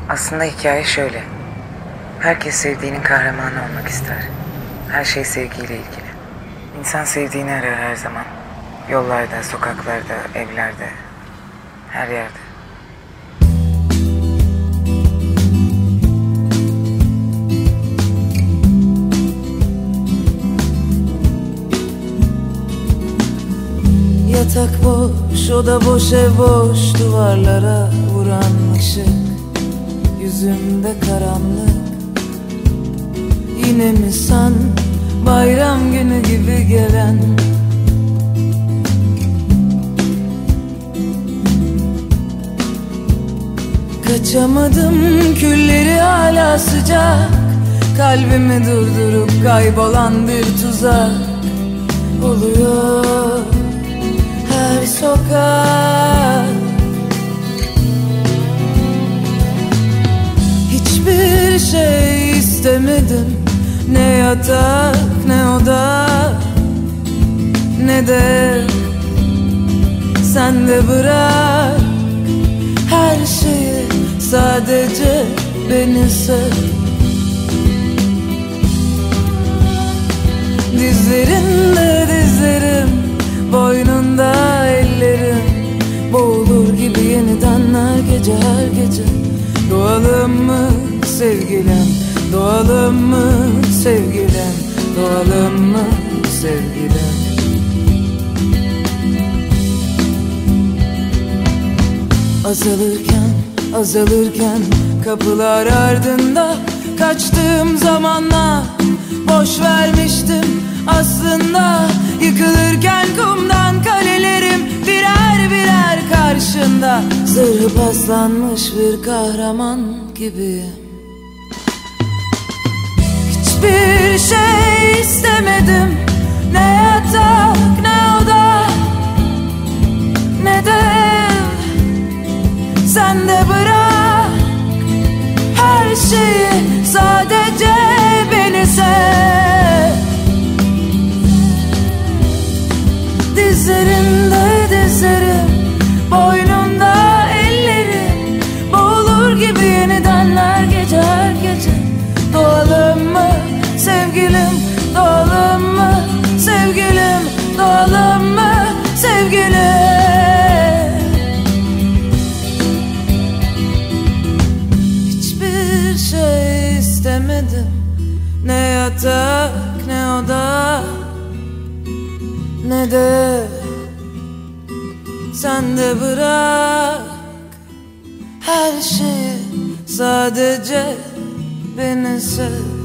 Aslında hikaye şöyle. Herkes sevdiğinin kahramanı olmak ister. Her şey sevgiyle ilgili. İnsan sevdiğini arar her zaman. Yollarda, sokaklarda, evlerde, her yerde. Yatak boş, oda boş, ev boş, duvarlara vuran ışık, yüzümde karanlık. Yine mi sen bayram günü gibi gelen? Kaçamadım, külleri hala sıcak. Kalbimi durdurup kaybolan bir tuzak oluyor her sokak. Hiçbir şey istemedim, ne yatak ne oda ne de sen de bırak her şeyi, sadece beni sev. Dizlerinde dizlerim, boynunda ellerim, boğulur gibi yeniden her gece her gece. Doğalım mı sevgilim, doğalım mı sevgilim, doğalım mı sevgilim? Azalırken, azalırken kapılar ardında, kaçtığım zamanla boş vermiştim aslında. Yıkılırken kumdan kalelerim birer birer karşında, zırhı paslanmış bir kahraman gibiyim. Hiçbir şey istemedim, ne yatak ne oda ne de sen de bırak her şeyi, sadece beni sev. Dizlerimde dizlerim, boynumda ellerim, boğulur gibi yeniden her gece her gece. Doğalım mı sevgilim, doğalım mı sevgilim, doğalım mı sevgilim? Hiçbir şey istemedim, ne yatak ne oda ne de sen de bırak her şeyi, sadece beni sev.